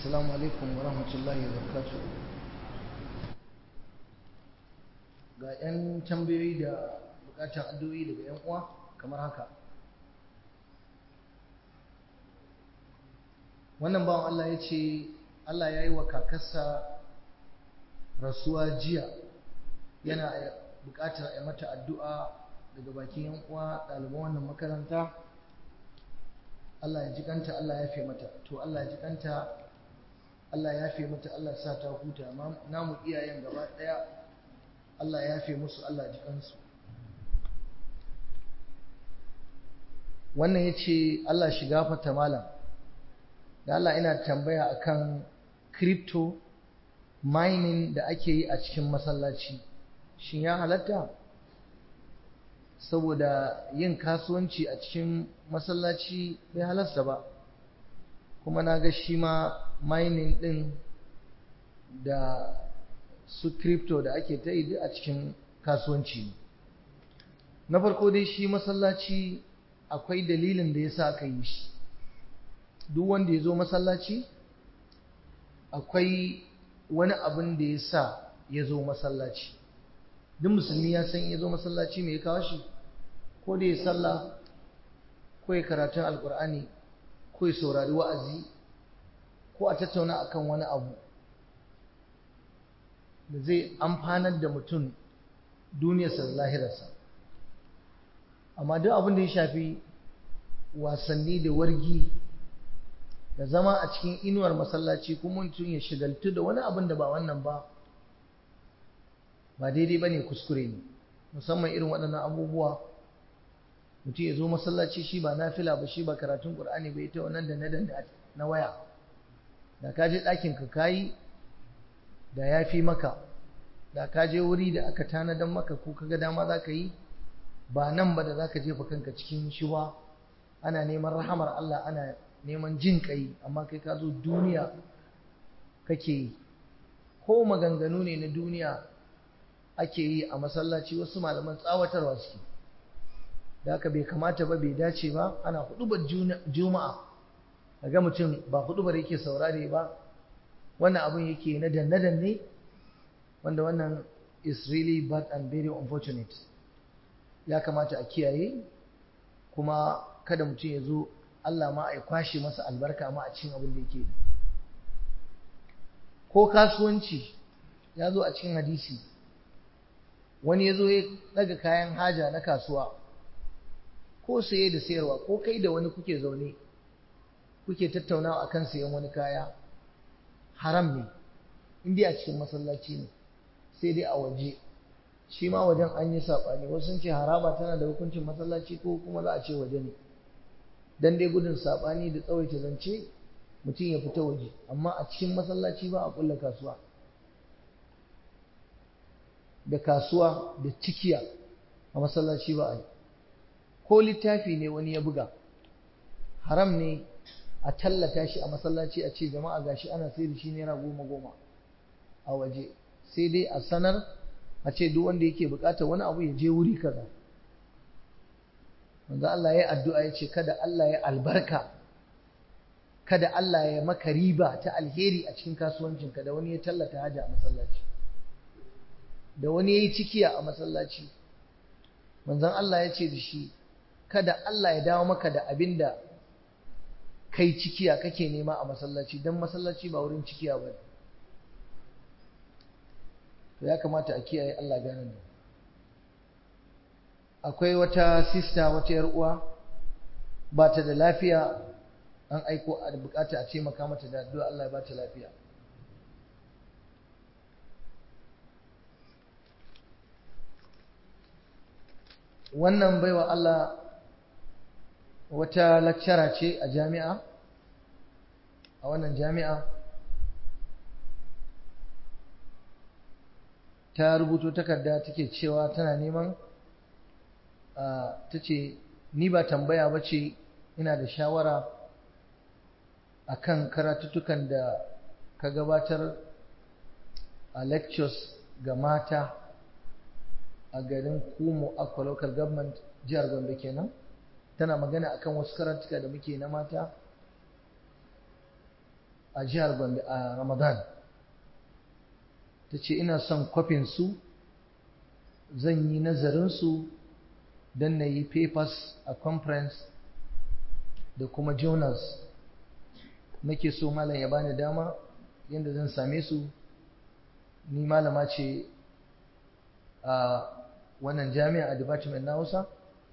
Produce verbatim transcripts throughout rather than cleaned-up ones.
Assalamu alaikum wa rahmatullahi wa barakatuh. Ga 'yan tambayoyi da bukatar addu'o'i daga 'yan uwa kamar haka. Wannan bawan Allah ya ce Allah ya yi wa kakarsa rasuwa jiya, yana bukatar a mata addu'a daga bakin 'yan uwa ɗaliban wannan makaranta. Allah ya jikanta, Allah ya fi mata. To Allah ya jikanta, Allah ya fi mata, Allah ya sa ta huta. Namu iyayen gaba ɗaya Allah ya fi musu, Allah ya jikansu. Wannan ya ce Allah shiga fata malam, da Allah ina tambaya akan crypto mining da ake yi a cikin masallaci, shin ya halatta? Saboda yin kasuwanci a cikin masallaci bai halasta ba, kuma na ga shi ma mining din da su crypto da ake ta yi a cikin kasuwanci ne. Na farko dai shi masallaci akwai dalilin da ya sa aka yi shi. Duk wanda ya zo masallaci akwai wani abin da ya sa ya zo masallaci. Duk musulmi ya san ya zo masallaci mai ya kawo shi, ko da ya sallah, ko ya karatun alkur'ani, ko ya saurari wa'azi, ko a tattauna akan wani abu da zai amfanar da mutum duniyarsa da lahirarsa. Amma duk abin da ya shafi wasanni da wargi da zama a cikin inuwar masallaci kuma mutum ya shigaltu da wani abin da ba wannan ba, ba daidai ba ne, kuskure ne. Musamman irin waɗannan abubuwa, mutum ya zo masallaci shi ba nafila ba, shi ba karatun ƙur'ani ba, ita wannan da na na waya. Da ka je ɗakin ka kayi da ya fi maka, da ka je wuri da aka tanadan maka ko ka ga dama za ka yi, ba nan ba da za ka jefa kanka cikin shuba. Ana neman rahamar Allah, ana neman jin ƙai, amma kai ka zo duniya kake yi. Ko maganganu ne na duniya ake yi a masallaci, wasu malaman tsawatarwa suke. Da haka bai kamata ba, bai dace ba. Ana hudubar juma'a, ga mutum ba hudubar yake saurare ba, wannan abin yake na danne-danne, wanda wannan is really bad and very unfortunate. Ya kamata a kiyaye, kuma kada mutum ya zo Allah ma a kwashe masa albarka ma a cikin abin da yake. Ko kasuwanci ya zo a cikin hadisi, wani ya zo ya daga kayan haja na kasuwa, ko saye da sayarwa, ko kai da wani kuke zaune kuke tattaunawa akan sayan wani kaya, haram ne indai a cikin masallaci ne, sai dai a waje. Shi ma wajen an yi saɓani, wasu sun ce haraba tana da hukuncin masallaci, ko kuma za a ce waje ne. Dan dai gudun saɓani da tsawaita zance, mutum ya fita waje, amma a cikin masallaci ba a kulla kasuwa. Da kasuwa da cikiya a masallaci ba a yi. Ko littafi ne wani ya buga, haram ne a tallata shi a masallaci, a ce jama'a gashi ana sai da shi naira goma goma a waje. Sai dai a sanar, a ce duk wanda yake bukatar wani abu ya je wuri kaza. Manzo Allah ya yi addu'a ya ce kada Allah ya albarka, kada Allah ya maka riba ta alheri a cikin kasuwancinka da wani ya tallata haja a masallaci, da wani ya yi cikiya a masallaci. Manzon Allah ya ce da shi, kada Allah ya dawo maka da abin da kai cikiya kake nema a masallaci, don masallaci ba wurin cikiya ba. To ya kamata a kiyaye, Allah gane da. Akwai wata sista, wata yar uwa ba ta da lafiya, an aiko a bukata a ce maka mata da addu'a Allah ya ba ta lafiya. Wannan baiwa Allah wata lakcara ce a jami'a, a wannan jami'a ta rubuto takarda take cewa tana neman, ta ce ni ba tambaya ba ce, ina da shawara akan karatuttukan da ka gabatar a lectures ga mata a garin Kumo Akwa Local Government, jihar Gombe kenan. Tana magana akan wasu karatuka da muke na mata a jihar Gombe a Ramadan. Ta ce ina son kwafin su zan yi nazarin su don na yi papers a conference da kuma journals. Nake so malam ya bani dama yadda zan same su. Ni malama ce a wannan jami'a a department na Hausa.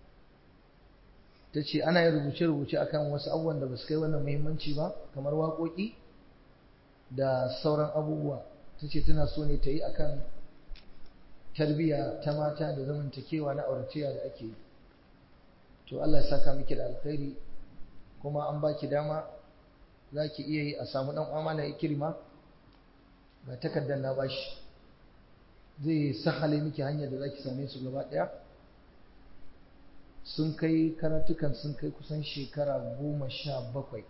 Ta ce ana yin rubuce-rubuce akan wasu abubuwan da ba su kai wannan muhimmanci ba, kamar waƙoƙi da sauran abubuwa. Ta ce tana so ne ta yi akan tarbiyya ta mata da zamantakewa na auratayya da ake yi. To Allah ya saka miki da alkhairi, kuma an baki dama za ki iya yi a samu ɗan uwa malam Ikrima ga takardar na bashi, zai sahale miki hanyar da za ki same su gaba ɗaya. Sun kai karatukan sun kai kusan shekara goma sha bakwai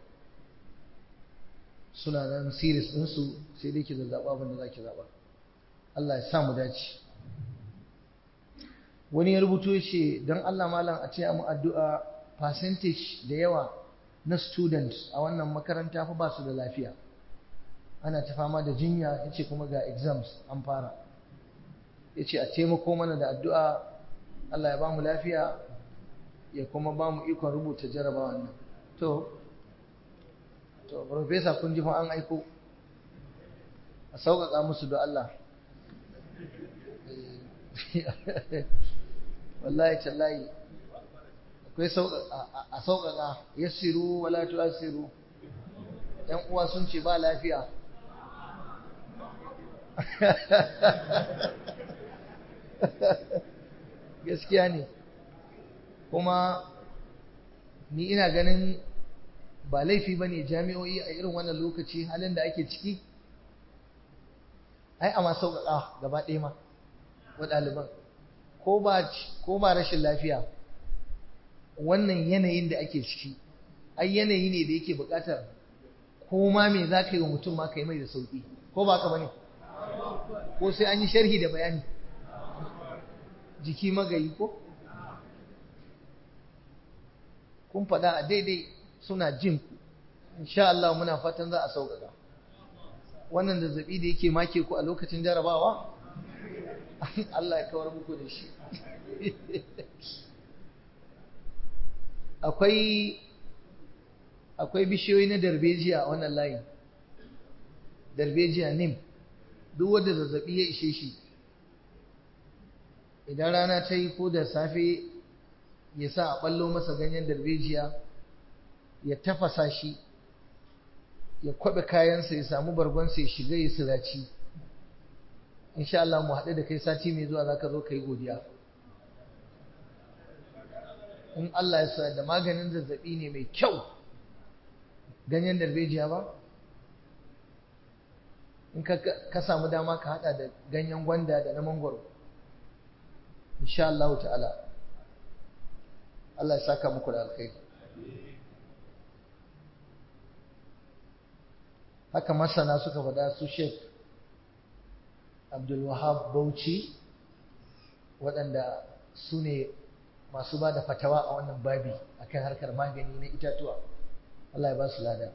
suna nan series ɗinsu, sai dai ki zazzaɓa abin da za ki zaɓa. Allah ya sa mu dace. Wani ya rubuto ya ce don Allah malam a ce mu addu'a, percentage da yawa na students a wannan makaranta fa ba su da lafiya, ana ta fama da jinya, ya ce kuma ga exams an fara. Ya ce a taimako mana da addu'a, Allah ya ba mu lafiya ya kuma ba mu ikon rubuta jarabawan nan. To, to, Profesa kun ji fa an aiko, a sauƙaƙa musu da Allah. Wallahi tallahi, akwai a sauƙaƙa, yassiru wala tu'assiru. ‘Yan uwa sun ce ba lafiya. Gaskiya ne. Kuma ni ina ganin ba laifi ba ne jami'o'i a irin wannan lokaci halin da ake ciki, ai amma sauƙaƙa gaba ɗaya ma wa ɗaliban, ko ba rashin lafiya, wannan yanayin da ake ciki ai yanayi ne da yake buƙatar ko ma me za ka yi wa mutum ma ka yi mai da sauƙi, ko ba ka ba ne, ko sai an yi sharhi da bayani, jiki magayi ko? Kun faɗa a daidai, suna jin ku, insha Allah muna fatan za a sauƙaƙa. Wannan zazzaɓi da yake make ku a lokacin jarabawa, Allah ya kawar muku da shi. Akwai akwai bishiyoyi na darbejiya a wannan layin, darbejiya nim, duk wanda zazzaɓi ya ishe shi, idan rana ta yi ko da safe ya sa a ɓallo masa ganyen darbejiya, ya tafasa shi, ya kwaɓe kayansa, ya samu bargonsa, ya shiga ya siraci. Insha Allah mu haɗu da kai sati mai zuwa za ka zo ka yi godiya. In Allah ya sa da maganin zazzaɓi ne mai kyau, ganyen darbejiya ba? In ka samu dama ka haɗa da ganyen gwanda da na mangwaro. Insha Allah ta'ala. Allah ya saka muku da alkhairi. Haka masana suka faɗa, su Sheikh Abdul Wahab Bauchi, waɗanda su ne masu ba da fatawa a wannan babi akan harkar magani na itatuwa. Allah ya ba su lada.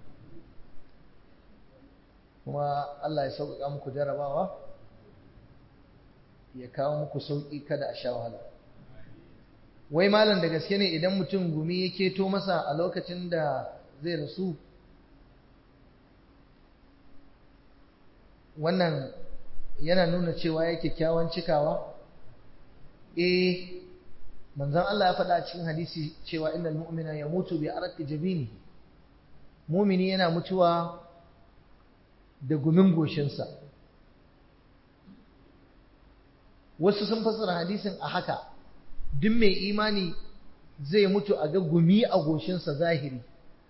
Kuma Allah ya sauƙaƙa muku jarabawa, ya kawo muku sauƙi, kada a sha wahala. Wai malam da gaske ne idan mutum gumi ya keto masa a lokacin da zai rasu, wannan yana nuna cewa ya kyakkyawan cikawa? Eh, manzon Allah ya faɗa a cikin hadisi cewa innal mu'mina yamutu bi araqi jabinihi, mu'mini yana mutuwa da gumin goshinsa. Wasu sun fassara hadisin a haka, duk mai imani zai mutu a ga gumi a goshinsa zahiri.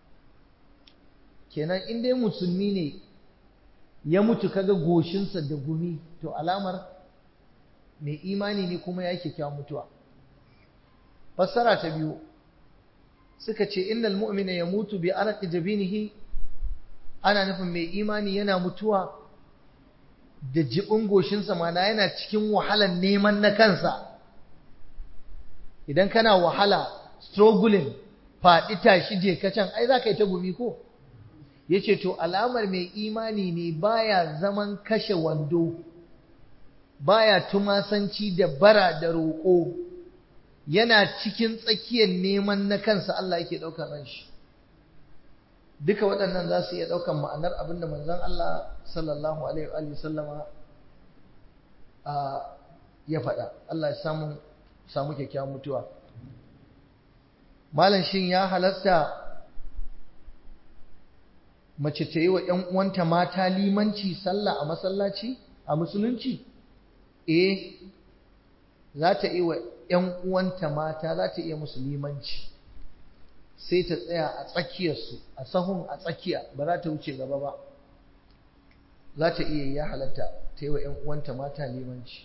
Kenan in dai musulmi ne ya mutu kaga goshinsa da gumi, to alamar mai imani ne kuma ya kyakkyawan mutuwa. Fassara ta biyu suka ce innal mu'mina yamutu bi araqi jabinihi, ana nufin mai imani yana mutuwa da jibin goshinsa, mana yana cikin wahalan neman na kansa. Idan kana wahala struggling, faɗi tashi je ka can, ai za ka yi ta gumi ko? yace to alamar mai imani ne baya zaman kashe wando, baya tumasanci da bara da roƙo, yana cikin tsakiyar neman na kansa Allah yake ɗaukar ran shi. Duka waɗannan za su iya ɗaukar ma'anar abinda manzon Allah sallallahu alaihi wa sallama ya faɗa. Allah ya samu samu kyakkyawan mutuwa. Malam shin ya halatta mace ta yi wa ‘yan uwanta mata limanci sallah a masallaci a musulunci? Eh, za ta yi wa ‘yan uwanta mata za ta iya musu limanci, sai ta tsaya a tsakiyarsu, a sahun a tsakiya, ba za ta wuce gaba ba. Za ta iya ya halatta ta yi wa ‘yan uwanta mata limanci.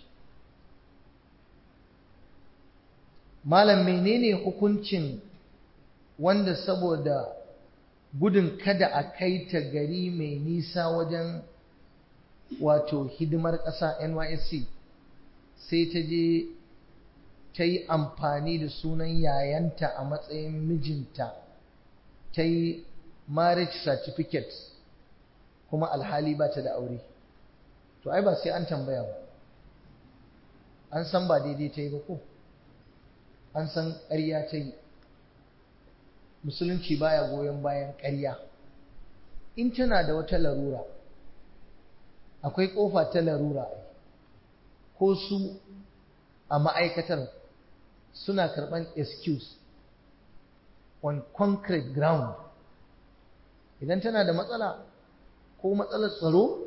Malam menene hukuncin wanda saboda gudun kada a kai ta gari mai nisa wajen wato hidimar ƙasa N Y S C sai ta je ta yi amfani da sunan yayanta a matsayin mijinta, ta yi marriage certificate kuma alhali ba ta da aure? To ai ba sai an tambaya ba, an san ba daidai ta yi ba ko? An san ƙarya ta yi. Musulunci baya goyon bayan ƙarya. In tana da wata larura, akwai ƙofa ta larura, ko su a ma'aikatar suna karɓan excuse on concrete ground. Idan tana da matsala ko matsalar tsaro,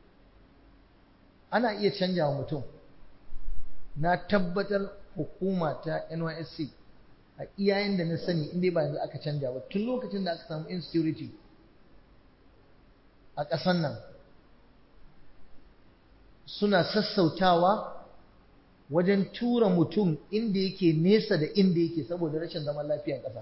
ana iya canja wa mutum. Na tabbatar hukuma ta N Y S C a iyayen da na sani inda ba yanzu aka canja ba, tun lokacin da aka samu insecurity a ƙasan nan, suna sassautawa wajen tura mutum inda yake nesa da inda yake saboda rashin zaman lafiyar ƙasa.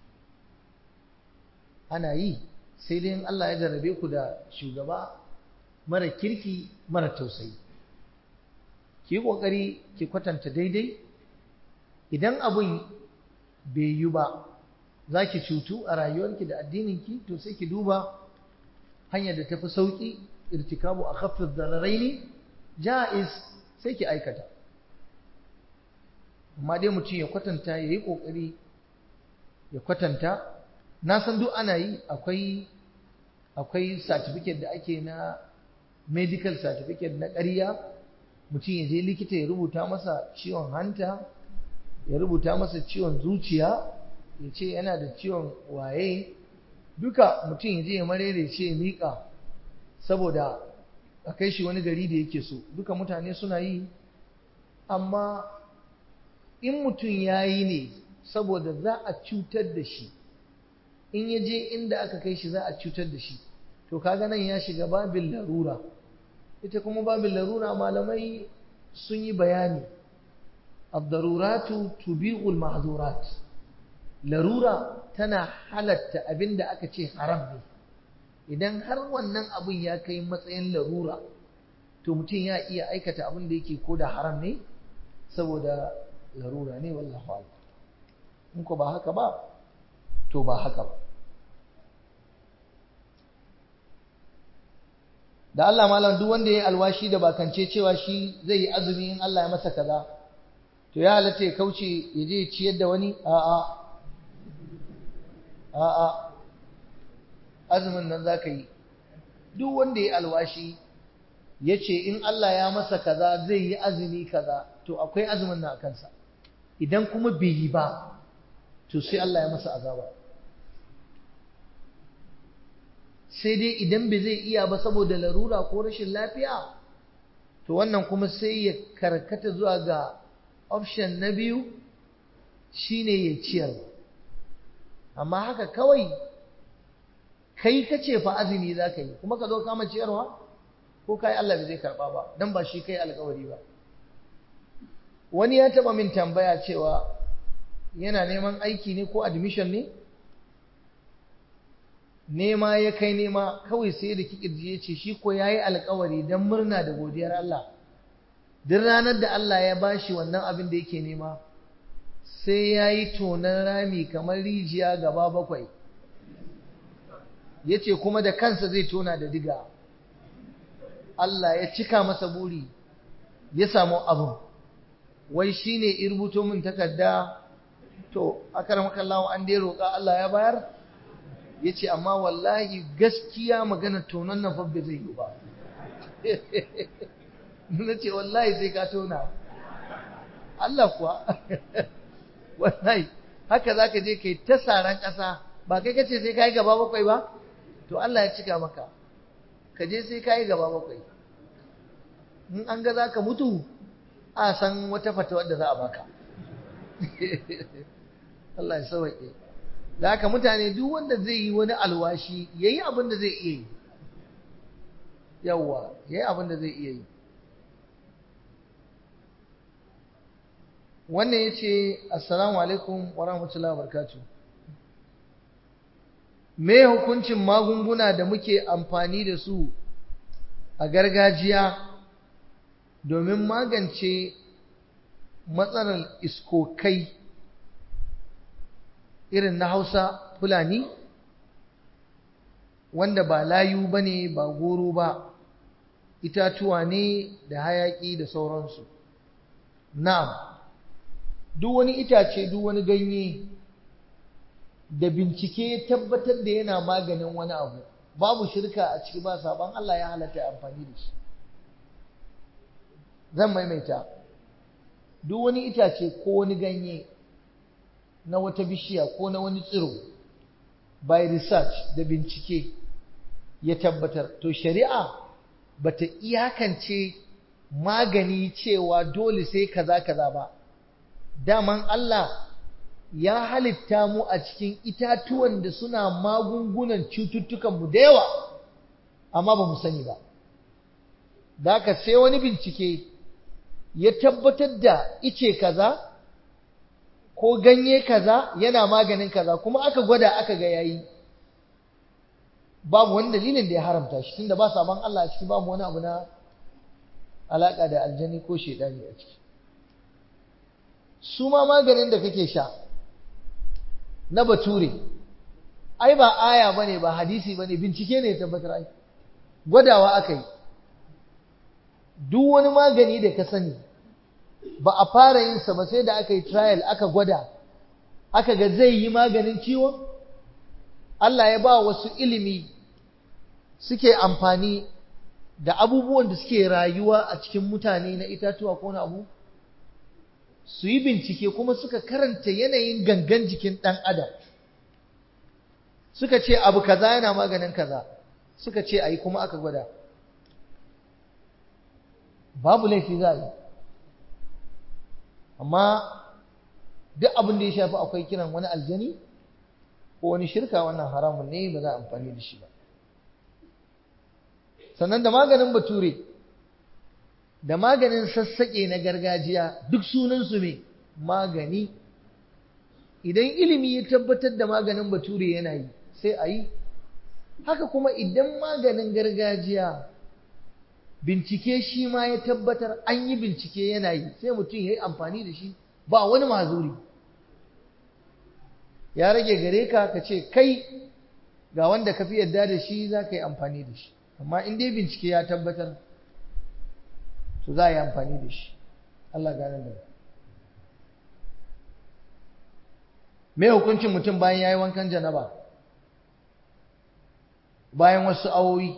Ana yi, sai dai in Allah ya jarrabe ku da shugaba mara kirki mara tausayi. Ki yi ƙoƙari ki kwatanta daidai. Idan abun bai yi ba, za ki cutu a rayuwarki da addininki, to sai ki duba hanyar da tafi sauƙi, irtikabu a khaffif dararaini ja'iz, sai ki aikata. Amma dai mutum ya kwatanta, ya yi ƙoƙari ya kwatanta. Na san duk ana yi, akwai akwai certificate da ake na medical certificate na ƙarya, mutum ya je likita ya rubuta masa ciwon hanta, ya rubuta masa ciwon zuciya, ya ce yana da ciwon waye, duka mutum ya je ya marere ce ya miƙa saboda a kai shi wani gari da yake so. Duka mutane suna yi, amma in mutum ya yi ne saboda za a cutar da shi, in ya je inda aka kai shi za a cutar da shi, to kaga nan ya shiga babin larura. Ita kuma babin larura malamai sun yi bayani, ad-daruratu tubi'ul mahzurat. Larura tana halatta abinda aka ce haram ne. Idan har wannan abin ya kai matsayin larura, to mutum ya iya aikata abin da yake ko da haram ne saboda larura ne, wallahu a'lam. In ko ba haka ba, to ba haka ba. Da Allah malam, duk wanda ya yi alwashi da bakance cewa shi zai yi azumi in Allah ya masa kaza, to ya halatta ya kauce ya je ya ciyar da wani? A'a, a'a, azumin nan za ka yi. Duk wanda ya yi alwashi ya ce in Allah ya masa kaza zai yi azumi kaza, to akwai azumin nan a kansa. Idan kuma bai yi ba, to sai Allah ya masa azaba. Sai dai idan bai zai iya ba saboda larura ko rashin lafiya, to wannan kuma sai ya karkata zuwa ga option na biyu, shine ya ciyar. Amma haka kawai kai kace fa azumi za ka yi kuma ka zo kama ciyarwa, ko kai Allah bai zai karba ba, dan ba shi kai alƙawari ba. Wani ya taba min tambaya cewa yana neman aiki ne ko admission ne, nema ya kai nema, kawai sai da kikirji ya ce shi ko ya yi alkawari don murna da godiyar Allah, duk ranar da Allah ya bashi wannan abin da yake nema sai ya yi tonon rami kamar rijiya gaba bakwai, ya ce kuma da kansa zai tona da diga. Allah ya cika masa buri ya samu abin, wai shi ne irbuto min takarda, to akaramakallahu an dai roƙa Allah ya bayar, ya ce amma wallahi gaskiya magana tonon nan fa zai yi ba. Na ce wallahi sai ka tona. Allah kuwa wallahi haka za ka je kai ta saran ƙasa, ba kai kace sai ka yi gaba bakwai ba, to Allah ya cika maka, ka je sai ka yi gaba bakwai. In an ga za ka mutu a san wata fata wadda za a baka. Allah ya sauwaƙe. Da haka mutane duk wanda zai yi wani alwashi ya yi abin da zai iya yi, yawwa ya yi abin da zai iya yi. Wannan ya ce assalamu alaikum wa rahmatullahi wa barakatuh. Me hukuncin magunguna da muke amfani da su a gargajiya domin magance matsalar iskokai irin na Hausa Fulani, wanda ba layu bane ba goro ba, itatuwa ne da hayaki da sauransu. Na'am, duk wani itace, duk wani ganye da bincike ya tabbatar da yana maganin wani abu, babu shirka a ciki, ba saban Allah, ya halatta amfani da shi. Zan maimaita, duk wani itace ko wani ganye na wata bishiya ko na wani tsiro, by research da bincike ya tabbatar, to shari'a bata iyakance magani cewa dole sai kaza kaza ba. Daman Allah ya halitta mu a cikin itatuwan da suna magungunan cututtukanmu da yawa, amma ba mu sani ba. Da haka sai wani bincike ya tabbatar da ice kaza ko ganye kaza yana maganin kaza, kuma aka gwada aka ga yayi, babu wani dalilin da ya haramta shi, tunda ba saban Allah a ciki, babu wani abu na alaka da aljani ko shedani a ciki. Su ma maganin da kake sha na bature, ai ba aya bane ba hadisi bane, bincike ne ya tabbatar, ai gwadawa aka yi. Duk wani magani da ka sani ba a fara yin sa ba sai da aka yi trial, aka gwada, aka ga zai yi maganin ciwon. Allah ya ba wasu ilimi suke amfani da abubuwan da suke rayuwa a cikin mutane na itatuwa ko na abu, su yi bincike kuma suka karanta yanayin gangan jikin ɗan adam, suka ce abu kaza yana maganin kaza, suka ce ayi, kuma aka gwada, babu laifi za a yi. Amma duk abin da ya shafi akwai kiran wani aljani ko wani shirka, wannan haramun ne, ba za a amfani da shi ba. Sannan da maganin bature da maganin sassaƙe na gargajiya, duk sunansu mai magani. Idan ilimi ya tabbatar da maganin bature yana yi, sai a yi. Haka kuma idan maganin gargajiya bincike shi ma ya tabbatar an yi bincike yana yi, sai mutum ya yi amfani da shi, ba wani mazuri. Ya rage gare ka ka ce kai ga wanda ka fi yarda da shi za ka yi amfani da shi, amma in dai bincike ya tabbatar, to za a yi amfani da shi. Allah gane da me hukuncin mutum bayan ya yi wankan janaba, bayan wasu awowi,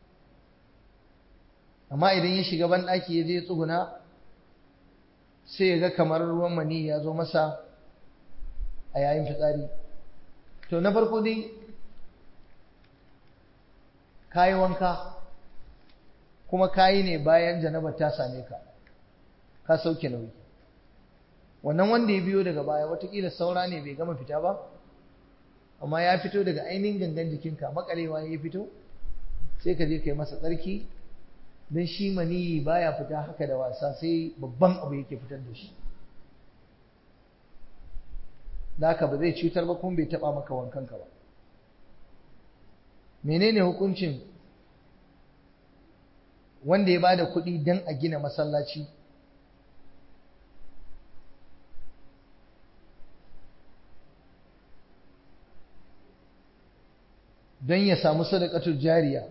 amma idan ya shiga banɗaki ya je ya tsuguna, sai ya ga kamar ruwan mani ya zo masa a yayin fitsari. To na farko dai ka yi wanka, kuma kayi ne bayan janabar ta same ka, ka sauke nauyi. Wannan wanda ya biyo daga baya, watakila saura ne bai gama fita ba, amma ya fito daga ainihin gangan jikinka, makalewa ya fito, sai ka je ka yi masa tsarki, don shi maniyi baya fita haka da wasa, sai babban abu yake fitar da shi. Da haka ba zai cutar ba, kuma bai taba maka wankanka ba. Menene hukuncin wanda ya bada kuɗi don a gina masallaci, don ya samu sadaqatul jariya.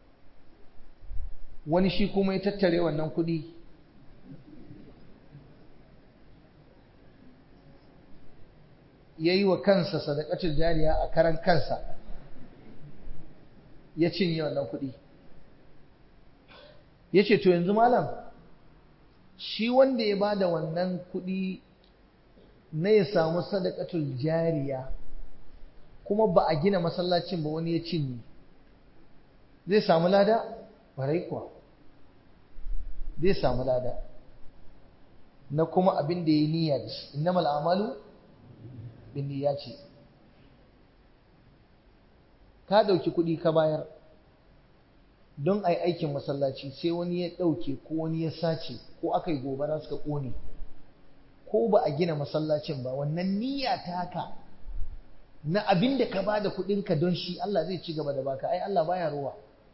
Wani shi kuma ya tattare wannan kuɗi ya yi wa kansa sadaqatul jariya a karan kansa, ya cinye wannan kuɗi. Ya ce to yanzu malam, shi wanda ya ba da wannan kuɗi na ya samu sadaqatul jariya kuma ba a gina masallacin ba, wani ya cinye, zai samu lada? Barai kuwa zai samu lada na kuma abin da ya yi niyya da shi. Innamal a'malu binniyati. Ka ɗauki kuɗi ka bayar don a yi aikin masallaci, sai wani ya ɗauke ko wani ya sace ko aka yi gobara suka ƙone ko ba a gina masallacin ba, wannan niyya ta haka na abin da ka ba da kuɗinka don shi, Allah zai ci gaba da baka. Ai Allah baya ruwa.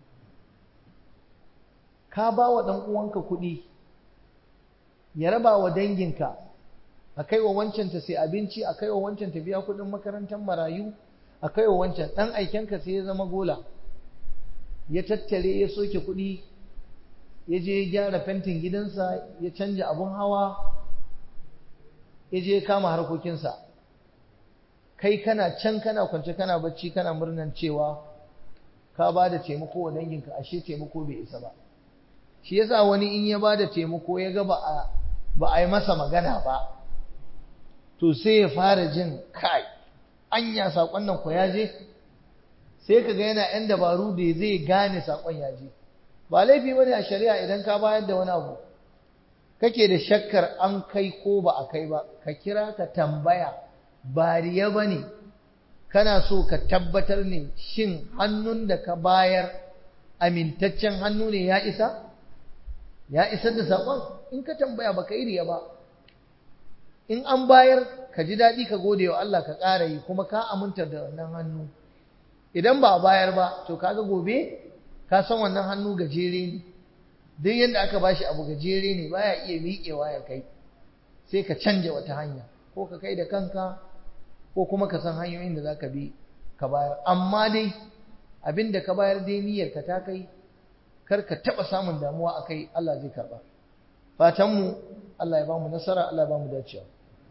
Ka ba wa ɗan uwanka kuɗi ya raba wa danginka, a kai wa wancan ta sai abinci, a kai wa wancan ta biya kuɗin makarantar marayu, a kai wa wancan. ɗan aikenka sai ya zama gola, ya tattare ya soke kuɗi, ya je ya gyara fentin gidansa, ya canja abun hawa, ya je ya kama harkokinsa. Kai kana can kana kwance kana bacci kana murnan cewa ka ba da taimako wa danginka, ashe taimako bai isa ba. Shi yasa wani in ya ba da taimako ya ga ba a ba a yi masa magana ba, to sai ya fara jin kai anya saƙon nan ko ya je, sai ka ga yana ‘yan dabaru da zai gane saƙon ya je. Ba laifi ba ne a shari'a idan ka bayar da wani abu kake da shakkar an kai ko ba a kai ba, ka kira ka tambaya, ba riya ba ne, kana so ka tabbatar ne shin hannun da ka bayar amintaccen hannu ne, ya isa ya isar da saƙon. In ka tambaya ba ka yi riya ba, in an bayar ka ji daɗi ka gode wa Allah ka ƙara yi, kuma ka aminta da wannan hannu. Idan ba a bayar ba, to kaga gobe ka san wannan hannu gajere ne, duk yadda aka bashi abu gajere ne, baya iya miƙewa ya kai, sai ka canja wata hanya, ko ka kai da kanka ko kuma ka san hanyoyin da za ka bi ka bayar. Amma dai abin da ka bayar dai niyyar ka ta kai, kar ka taɓa samun damuwa a kai, Allah zai karɓa. Fatanmu Allah ya ba mu nasara, Allah ya ba mu dacewa.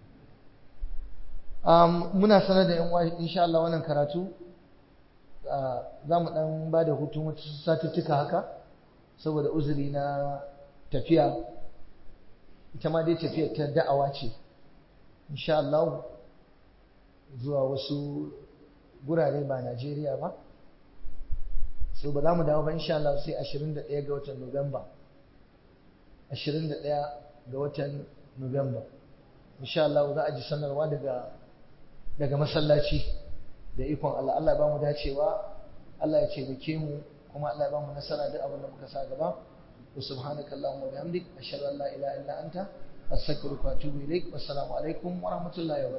Um, muna sanar da ‘yan uwa insha Allah wannan karatu uh, za mu ɗan ba da hutun wata satuttuka haka saboda uzuri na tafiya. Ita ma dai tafiya ta da'awa ce insha Allah, zuwa wasu gurare ba Najeriya ba. So ba za mu dawo ba insha Allah sai ashirin da ɗaya ga watan Nuwamba. ashirin da ɗaya ga watan Nuwamba insha Allah za a ji sanarwa daga daga masallaci da ikon Allah. Allah ya ba mu dacewa, Allah ya taimake mu, kuma Allah ya ba mu nasara duk abin da muka sa gaba. Wa subhanaka Allahumma wa bihamdik ashhadu an la ilaha illa anta astaghfiruka wa atubu ilaik. Wassalamu alaikum wa rahmatullahi wa barakatuh.